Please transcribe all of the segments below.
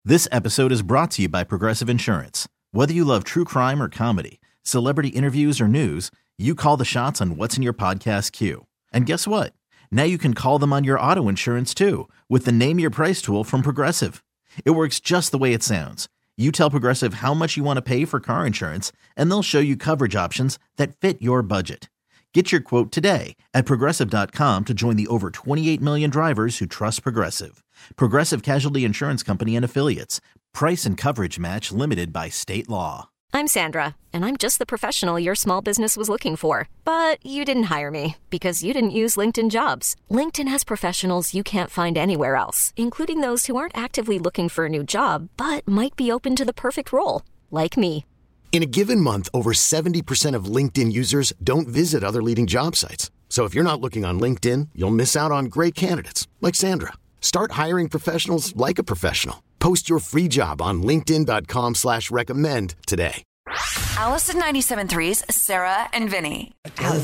This episode is brought to you by Progressive Insurance. Whether you love true crime or comedy, celebrity interviews or news, you call the shots on what's in your podcast queue. And guess what? Now you can call them on your auto insurance too with the Name Your Price tool from Progressive. It works just the way it sounds. You tell Progressive how much you want to pay for car insurance, and they'll show you coverage options that fit your budget. Get your quote today at Progressive.com to join the over 28 million drivers who trust Progressive. Progressive Casualty Insurance Company and Affiliates. Price and coverage match limited by state law. I'm Sandra, and I'm just the professional your small business was looking for. But you didn't hire me because you didn't use LinkedIn Jobs. LinkedIn has professionals you can't find anywhere else, including those who aren't actively looking for a new job, but might be open to the perfect role, like me. In a given month, over 70% of LinkedIn users don't visit other leading job sites. So if you're not looking on LinkedIn, you'll miss out on great candidates like Sandra. Start hiring professionals like a professional. Post your free job on linkedin.com/recommend today. Alice at 97.3's Sarah and Vinny. Adele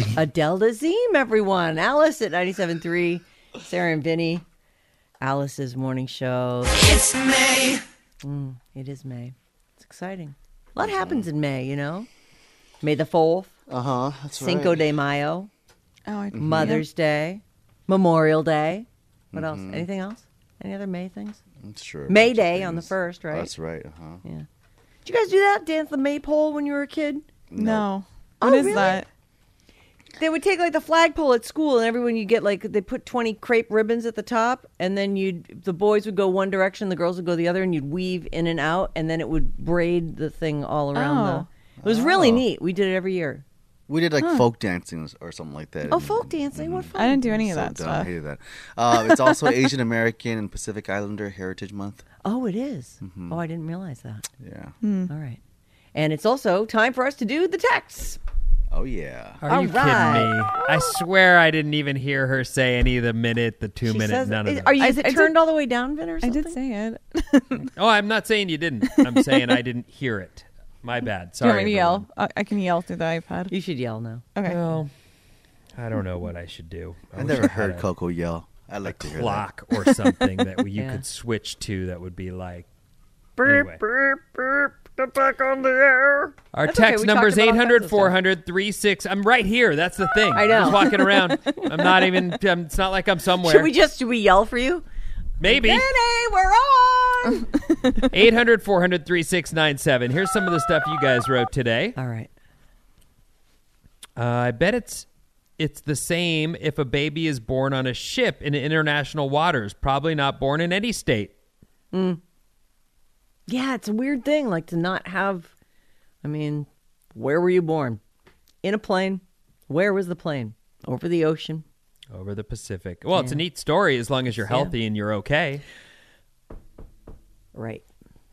Dazeem, everyone. Alice at 97.3, Sarah and Vinny. Alice's morning show. It's May. It is May. It's exciting. A lot happens in May, you know. May the 4th. That's Cinco right. de Mayo. Oh, Mother's Day. Memorial Day. What else? Anything else? Any other May things? Sure. May Day on the 1st, right? That's right. Yeah. Did you guys do that? Dance the maypole when you were a kid? No. Oh, What is really? that? They would take like the flagpole at school, and everyone you get like they put 20 crepe ribbons at the top, and then the boys would go one direction, the girls would go the other, and you'd weave in and out, and then it would braid the thing all around It was really neat. We did it every year. We did like folk dancing or something like that. Oh, folk dancing! What fun! I didn't do any of So that dumb. I stuff. hated that. It's also Asian American and Pacific Islander Heritage Month. Oh, it is. Oh, I didn't realize that. Yeah. All right, and it's also time for us to do the texts. Oh yeah. Are you right. kidding me? I swear I didn't even hear her say any of the minute, the 2 She minute, says, none of them. Is it turned all the way down, Vin, or I something? did say it. Oh, I'm not saying you didn't. I'm saying I didn't hear it. My bad. Do you Sorry. want me to yell? I can yell through the iPad. You should yell now. Okay. Well, I don't know what I should do. I wish never had heard a Coco yell. I like to hear clock or something that you Yeah. could switch to that would be like. Burp, Anyway. burp, burp. Get back on the air. Our That's okay, text we number is talked about all kinds of 800-400-36. I'm right here. That's the thing. I know. I'm just walking around. I'm not even. It's not like I'm somewhere. Should we yell for you? Maybe. Vinny, we're on. 800-400-3697. Here's some of the stuff you guys wrote today. All right. I bet it's the same if a baby is born on a ship in international waters. Probably not born in any state. Yeah, it's a weird thing, like to not have. I mean, where were you born? In a plane. Where was the plane? Over the ocean. Over the Pacific. Well, it's a neat story as long as you're healthy and you're okay. Right.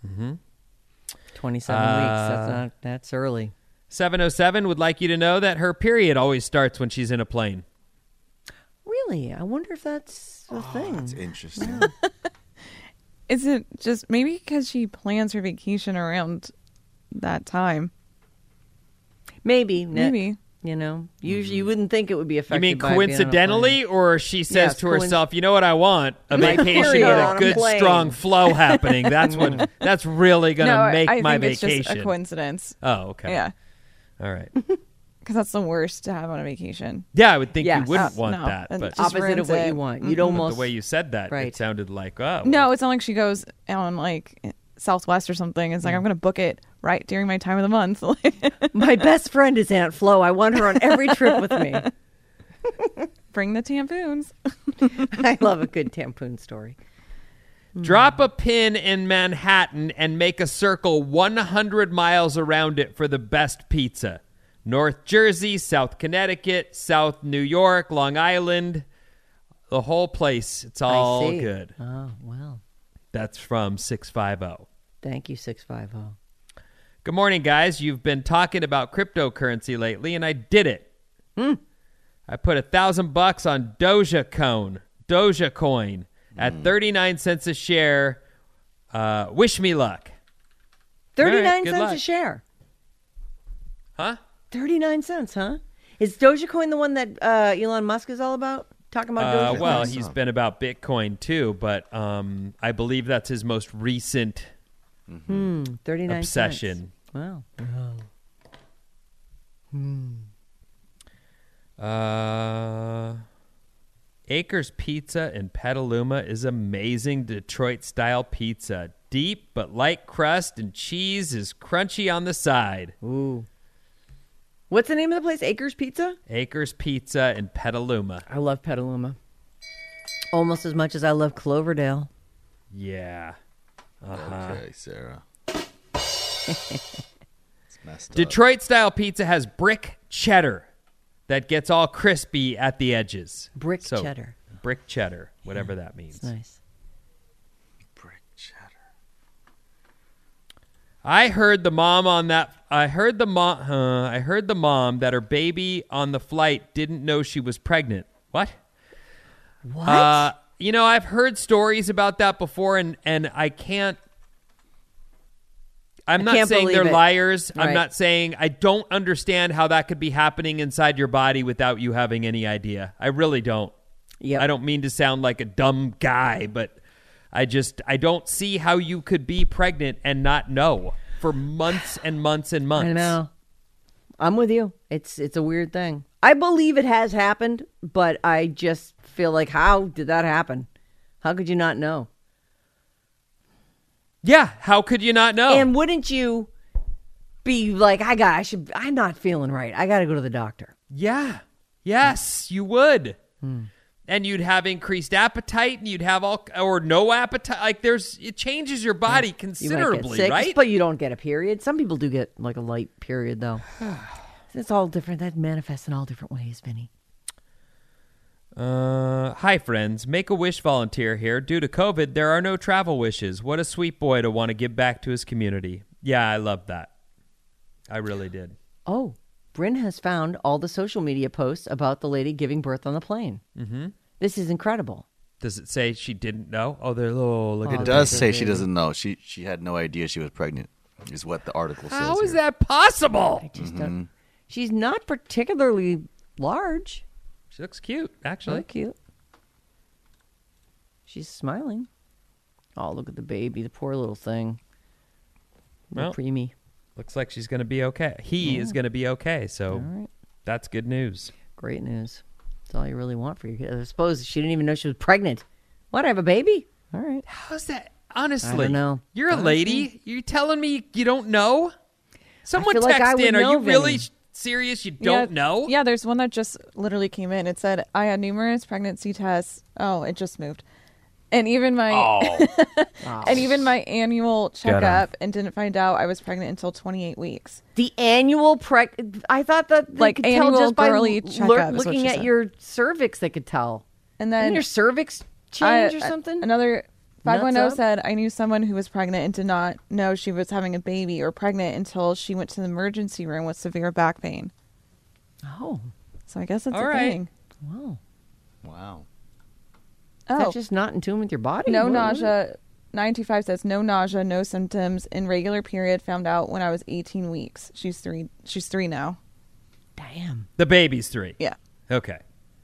27 weeks. That's early. 707 would like you to know that her period always starts when she's in a plane. Really? I wonder if that's a thing. That's interesting. Is it just maybe because she plans her vacation around that time? Maybe. Maybe. You know, usually you wouldn't think it would be affected. You mean by being on a coincidentally, plane. or she says Yes, to herself, you know what I want? A vacation period with on a a good, plane." strong flow happening. That's really going to No, make I my think it's vacation. just a coincidence. Oh, okay. Yeah, All right. because that's the worst to have on a vacation. Yeah, I would think Yes. you wouldn't want no, that. that's But just Opposite ruins of what it. you want. You'd but almost. the way you said that, Right. it sounded like, oh. No, it's not like she goes on like Southwest or something. It's like I'm going to book it right during my time of the month. My best friend is Aunt Flo. I want her on every trip with me. Bring the tampoons. I love a good tampoon story. Drop a pin in Manhattan and make a circle 100 miles around it for the best pizza. North Jersey, South Connecticut, South New York, Long Island, the whole place. It's all I see. good. Oh, well. That's from 650. Thank you, 650. Good morning, guys. You've been talking about cryptocurrency lately, and I did it. I put $1,000 on Dogecoin at 39 cents a share. Wish me luck. 39 All right, good cents luck. a share. Huh? 39 cents, huh? Is Dogecoin the one that Elon Musk is all about? talking about Dogecoin. Well, he's been about Bitcoin too, but I believe that's his most recent 39 obsession. Cents. Wow. Acres Pizza in Petaluma is amazing Detroit-style pizza. Deep but light crust and cheese is crunchy on the side. Ooh. What's the name of the place? Acres Pizza? Acres Pizza in Petaluma. I love Petaluma. Almost as much as I love Cloverdale. Yeah. Okay, Sarah. It's messed up. Detroit-style pizza has brick cheddar that gets all crispy at the edges. Brick cheddar. Brick cheddar, whatever that means. It's nice. Brick cheddar. I heard the mom that her baby on the flight didn't know she was pregnant. What? What? I've heard stories about that before, and I'm not saying they're liars. Right. I'm not saying I don't understand how that could be happening inside your body without you having any idea. I really don't. Yep. I don't mean to sound like a dumb guy, but I don't see how you could be pregnant and not know for months and months and months. I know. I'm with you. It's a weird thing. I believe it has happened, but I just feel like, how did that happen? How could you not know? Yeah, how could you not know? And wouldn't you be like, I'm not feeling right. I got to go to the doctor. Yeah. Yes, you would. And you'd have increased appetite, and you'd have no appetite. Like it changes your body considerably, you might get sick, right? But you don't get a period. Some people do get like a light period, though. It's all different. That manifests in all different ways, Vinny. Hi, friends. Make-A-Wish volunteer here. Due to COVID, there are no travel wishes. What a sweet boy to want to give back to his community. Yeah, I love that. I really did. Oh, Bryn has found all the social media posts about the lady giving birth on the plane. Mm-hmm. This is incredible. Does it say she didn't know? Oh, look at It does say she doesn't know. She had no idea she was pregnant, is what the article says. How is here. that possible? I just don't. She's not particularly large. She looks cute, actually. Oh, cute. She's smiling. Oh, look at the baby, the poor little thing. Well, Preemie. looks like she's going to be okay. He is going to be okay, so right. That's good news. Great news. That's all you really want for your kid. I suppose she didn't even know she was pregnant. What, I have a baby? All right. How's that? Honestly, I don't know. You're a lady. You're telling me you don't know? Someone feel like I text would in. Are know, you really Vinny. serious? You don't know? Yeah, there's one that just literally came in. It said, I had numerous pregnancy tests. Oh, it just moved. And even my even my annual checkup and didn't find out I was pregnant until 28 weeks. The annual I thought that they Like could tell annual just by girly checkup is what looking she at said. your cervix. They could tell. And Didn't then your cervix change or something? Another Nuts 510 up? said, I knew someone who was pregnant and did not know she was having a baby or pregnant until she went to the emergency room with severe back pain. Oh, So I guess it's All a right. thing. wow. Wow. Is Oh, that just not in tune with your body? no What- nausea. 925 says no nausea, no symptoms. In regular period, found out when I was 18 weeks. She's three now. Damn. The baby's 3. Yeah. Okay.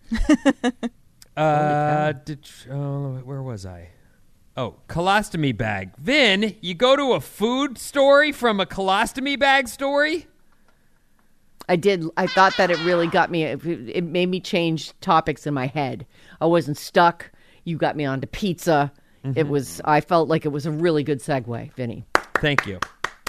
Where was I? Oh, colostomy bag. Vin, you go to a food story from a colostomy bag story? I did. I thought that it really got me. It made me change topics in my head. I wasn't stuck. You got me onto pizza. It was. I felt like it was a really good segue, Vinny. Thank you.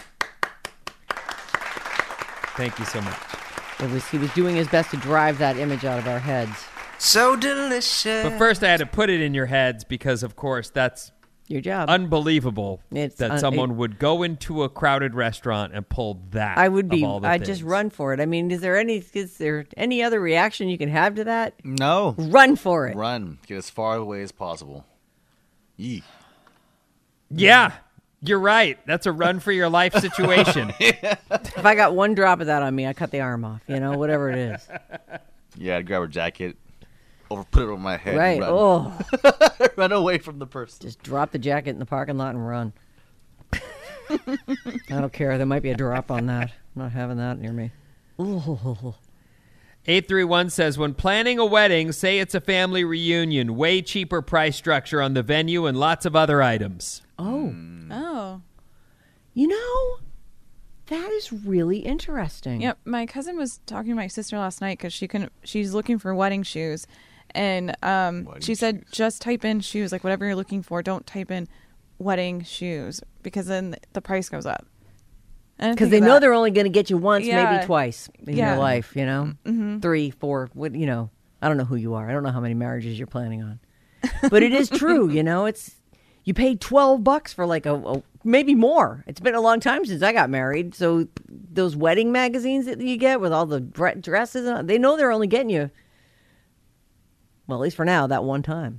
Thank you so much. It was. He was doing his best to drive that image out of our heads. So delicious. But first I had to put it in your heads because, of course, that's Your job. unbelievable It's that someone would go into a crowded restaurant and pull that. I would be. Of all the I'd just things. run for it. I mean, is there any other reaction you can have to that? No. Run for it. Run. Get as far away as possible. Yee. Yeah, you're right. That's a run for your life situation. If I got one drop of that on me, I cut the arm off. Whatever it is. Yeah, I'd grab her jacket, put it over my head. Right. And run. Oh, Run away from the person. just drop the jacket in the parking lot and run. I don't care. There might be a drop on that. I'm not having that near me. Ooh. 831 says, when planning a wedding, say it's a family reunion, way cheaper price structure on the venue and lots of other items. Oh. Oh. You know, that is really interesting. Yep. My cousin was talking to my sister last night because she's looking for wedding shoes. And she said, just type in shoes, like whatever you're looking for. Don't type in wedding shoes because then the price goes up. Because they know they're only going to get you once, Yeah. maybe twice in your life, you know? Mm-hmm. 3, 4, you know. I don't know who you are. I don't know how many marriages you're planning on. But it is true, you know? You paid $12 for like a maybe more. It's been a long time since I got married. So those wedding magazines that you get with all the dresses, they know they're only getting you, well, at least for now, that one time.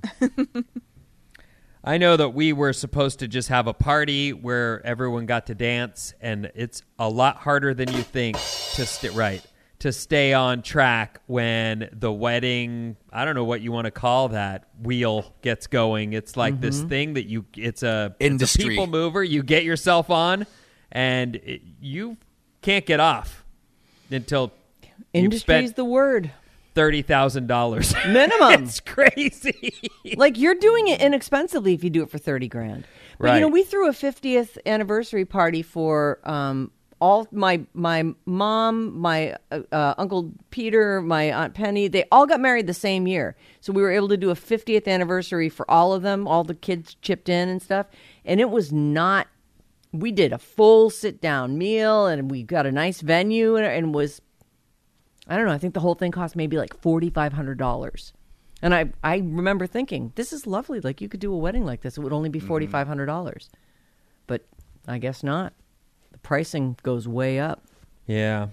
I know that we were supposed to just have a party where everyone got to dance, and it's a lot harder than you think to stay on track when the wedding, I don't know what you want to call that, wheel gets going. It's like this thing that it's a people mover. You get yourself on, and you can't get off until Industry is the word. $30,000 minimum. It's crazy. Like you're doing it inexpensively if you do it for $30,000. But right. You know, we threw a 50th anniversary party for all my mom, my Uncle Peter, my Aunt Penny. They all got married the same year, so we were able to do a 50th anniversary for all of them. All the kids chipped in and stuff, and it was not. We did a full sit down meal, and we got a nice venue, and was. I don't know. I think the whole thing cost maybe like $4,500. And I remember thinking, this is lovely. Like you could do a wedding like this. It would only be $4,500. But I guess not. The pricing goes way up. Yeah.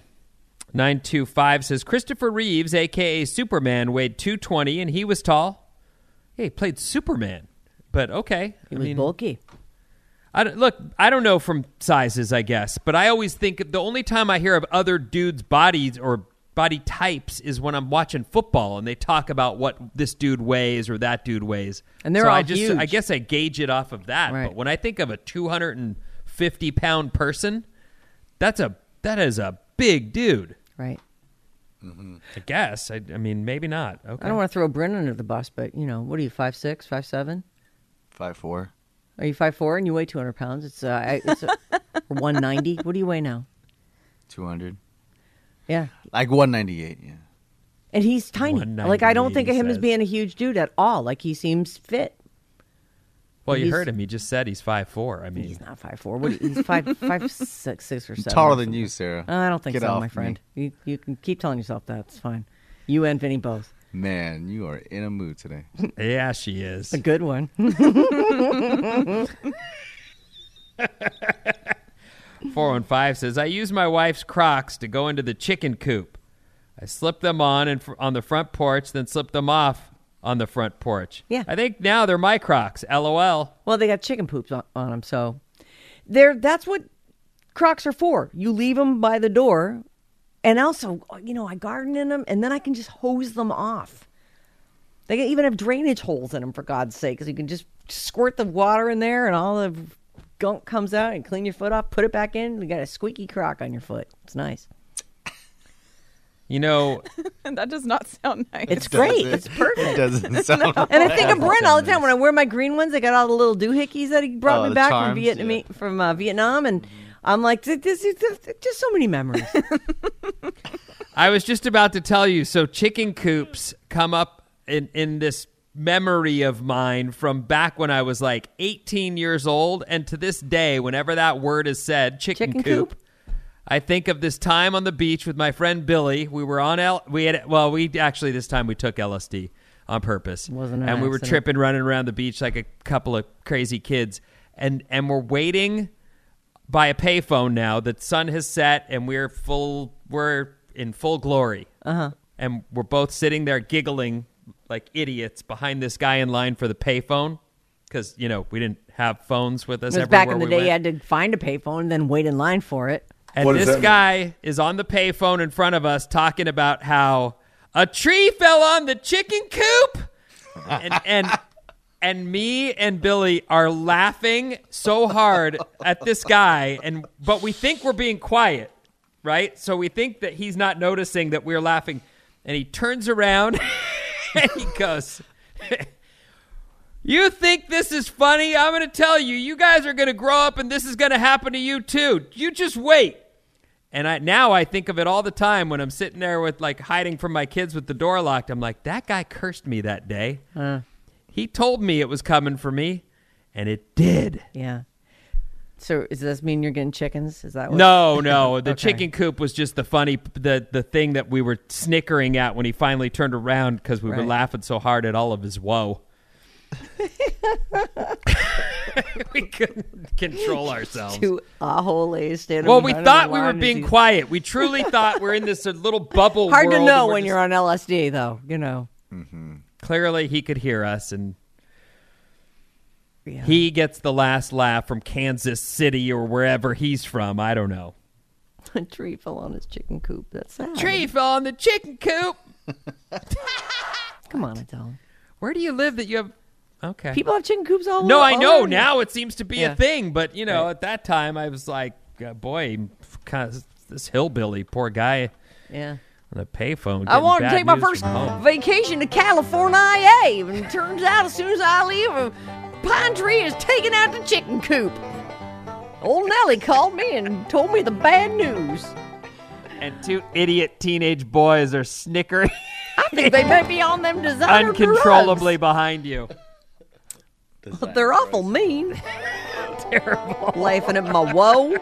925 says, Christopher Reeves, a.k.a. Superman, weighed 220 and he was tall. Yeah, he played Superman. But okay. He was bulky. I don't know from sizes, I guess. But I always think the only time I hear of other dudes' bodies or body types is when I'm watching football and they talk about what this dude weighs or that dude weighs. And they're all huge. I guess I gauge it off of that. Right. But when I think of a 250-pound person, that is a big dude. Right. Mm-hmm. I guess. I mean, maybe not. Okay. I don't want to throw Bryn under the bus, but, you know, what are you, 5'6", 5'7"? 5'4". Are you 5'4" and you weigh 200 pounds? It's 190. What do you weigh now? 200. Yeah. Like 198, yeah. And he's tiny. Like, I don't think of him as being a huge dude at all. Like, he seems fit. Well, you heard him. He just said he's 5'4". I mean, he's not 5'4". He's 5'6" or 7". Taller than you, Sarah. I don't think Get so, off my friend. me. You can keep telling yourself that. It's fine. You and Vinny both. Man, you are in a mood today. Yeah, she is. A good one. 415 says, I use my wife's Crocs to go into the chicken coop. I slip them on on the front porch, then slip them off on the front porch. Yeah. I think now they're my Crocs. LOL. Well, they got chicken poops on them, so that's what Crocs are for. You leave them by the door, and also, you know, I garden in them, and then I can just hose them off. They even have drainage holes in them, for God's sake, because you can just squirt the water in there, and all the gunk comes out, and clean your foot off, put it back in. You got a squeaky Croc on your foot. It's nice. You know, that does not sound nice. It's great. It's perfect. It doesn't sound And I think of Brent all the time when I wear my green ones. They got all the little doohickeys that he brought me back charms, from Vietnam, and I'm like, this is just so many memories. I was just about to tell you. So chicken coops come up in this memory of mine from back when I was like 18 years old, and to this day, whenever that word is said, chicken coop. I think of this time on the beach with my friend Billy. We were on this time we took LSD on purpose. Wasn't an and we were accident. tripping, running around the beach like a couple of crazy kids. And we're waiting by a payphone now. The sun has set and we're in full glory. Uh-huh. And we're both sitting there giggling like idiots behind this guy in line for the payphone. Because, you know, we didn't have phones with us Because everywhere back in the we day, went. you had to find a payphone and then wait in line for it. And this guy is on the payphone in front of us talking about how a tree fell on the chicken coop. And me and Billy are laughing so hard at this guy, but we think we're being quiet, right? So we think that he's not noticing that we're laughing. And he turns around and he goes, you think this is funny? I'm going to tell you, you guys are going to grow up and this is going to happen to you too. You just wait. And I think of it all the time when I'm sitting there with like hiding from my kids with the door locked. I'm like, that guy cursed me that day. He told me it was coming for me, and it did. Yeah. So does this mean you're getting chickens? Is that what? No. The chicken coop was just the thing that we were snickering at when he finally turned around because we were laughing so hard at all of his woe. We couldn't control ourselves. Two aholes standing. Well, we thought we were being quiet. We truly thought we're in this little bubble. Hard to world know when you're on LSD, though. You know. Mm-hmm. Clearly, he could hear us, and he gets the last laugh from Kansas City or wherever he's from. I don't know. A tree fell on his chicken coop. That's sad. Tree fell on the chicken coop. Come on, Adele. Where do you live that you have? Okay. People have chicken coops all over. No, I know. Now it seems to be a thing. But, at that time, I was like, boy, this hillbilly, poor guy. Yeah. On a payphone. I wanted to take my first vacation to California. And it turns out as soon as I leave, a pine tree is taking out the chicken coop. Old Nellie called me and told me the bad news. And two idiot teenage boys are snickering. I think they might be on them designer uncontrollably behind you. They're awful mean. Terrible. Laughing at my woe.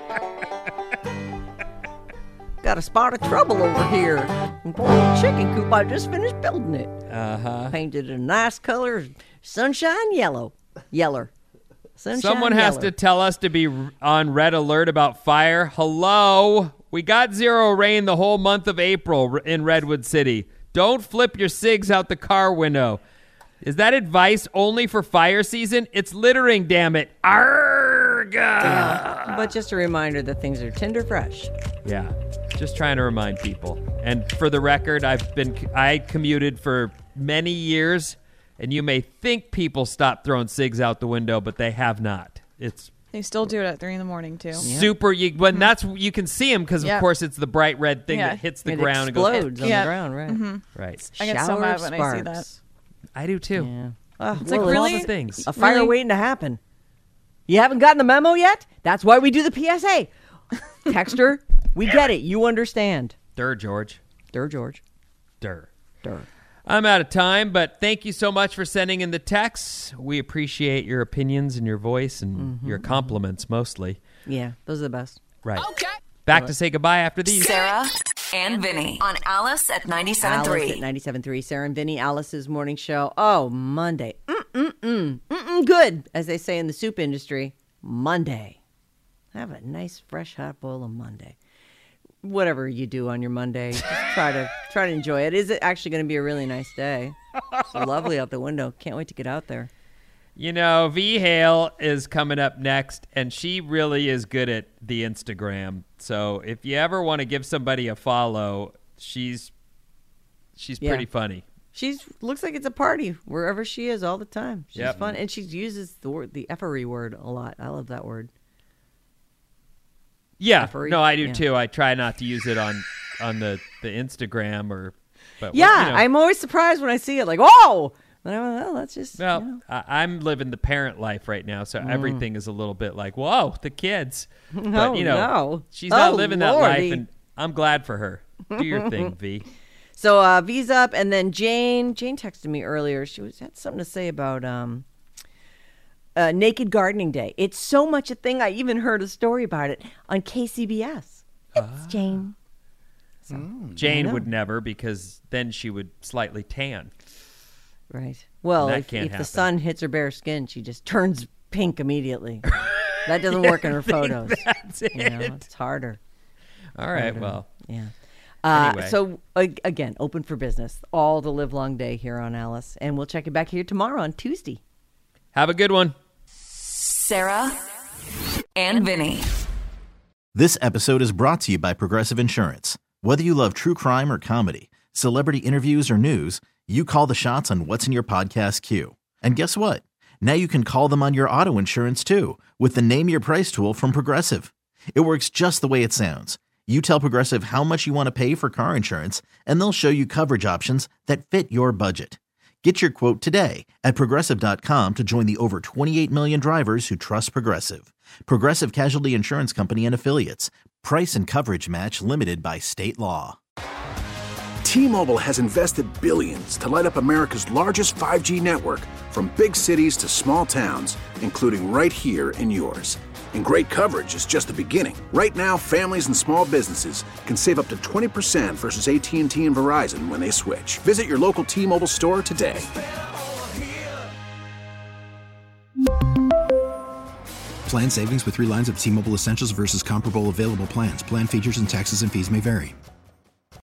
Got a spot of trouble over here. Boy, the chicken coop, I just finished building it. Painted a nice color, sunshine yellow. Yeller. Sunshine Someone has to tell us to be on red alert about fire. Hello? We got 0 rain the whole month of April in Redwood City. Don't flip your cigs out the car window. Is that advice only for fire season? It's littering, damn it. Arrgh! Yeah, but just a reminder that things are tender fresh. Yeah, just trying to remind people. And for the record, I commuted for many years, and you may think people stop throwing cigs out the window, but they have not. They still do it at 3 a.m. too. Super. When that's you can see them because of course it's the bright red thing that hits the ground and explodes goes on the ground, right? Mm-hmm. Right. I get so mad when I see that. I do too. Yeah. It's like really things. A fire waiting to happen. You haven't gotten the memo yet? That's why we do the PSA. Texter, we get it. You understand. Durr, George. Durr, George. Durr. Durr. I'm out of time, but thank you so much for sending in the texts. We appreciate your opinions and your voice and your compliments mostly. Yeah, those are the best. Right. Okay. Back to say goodbye after these. Sarah and Vinny on Alice at 97.3. Alice at 97.3. Sarah and Vinny, Alice's morning show. Oh, Monday. Good, as they say in the soup industry. Monday. Have a nice, fresh, hot bowl of Monday. Whatever you do on your Monday, just try to enjoy it. Is it actually going to be a really nice day? It's lovely out the window. Can't wait to get out there. V. Hale is coming up next, and she really is good at the Instagram. So if you ever want to give somebody a follow, she's pretty funny. Looks like it's a party wherever she is all the time. She's Yep. fun, and she uses the effery word a lot. I love that word. Yeah, Effery? no, I do Yeah. too. I try not to use it on the Instagram but I'm always surprised when I see it. Like, oh, and I'm like, well, that's just. Well, I'm living the parent life right now, so everything is a little bit like, whoa, the kids. But, no. she's not Oh, living that life, Lordy. and I'm glad for her. Do your thing, V. So V's up, and then Jane texted me earlier. She had something to say about Naked Gardening Day. It's so much a thing. I even heard a story about it on KCBS. It's Jane. So, Jane would never, because then she would slightly tan. Right. Well, That if can't the happen. sun hits her bare skin, she just turns pink immediately. That doesn't work in her photos. That's it. It's harder. All right, well. Yeah. Anyway. So, again, open for business all the live long day here on Alice. And we'll check you back here tomorrow on Tuesday. Have a good one. Sarah and Vinny. This episode is brought to you by Progressive Insurance. Whether you love true crime or comedy, celebrity interviews or news, you call the shots on what's in your podcast queue. And guess what? Now you can call them on your auto insurance too with the Name Your Price tool from Progressive. It works just the way it sounds. You tell Progressive how much you want to pay for car insurance, and they'll show you coverage options that fit your budget. Get your quote today at Progressive.com to join the over 28 million drivers who trust Progressive. Progressive Casualty Insurance Company and Affiliates. Price and coverage match limited by state law. T-Mobile has invested billions to light up America's largest 5G network, from big cities to small towns, including right here in yours. And great coverage is just the beginning. Right now, families and small businesses can save up to 20% versus AT&T and Verizon when they switch. Visit your local T-Mobile store today. Plan savings with 3 lines of T-Mobile Essentials versus comparable available plans. Plan features and taxes and fees may vary.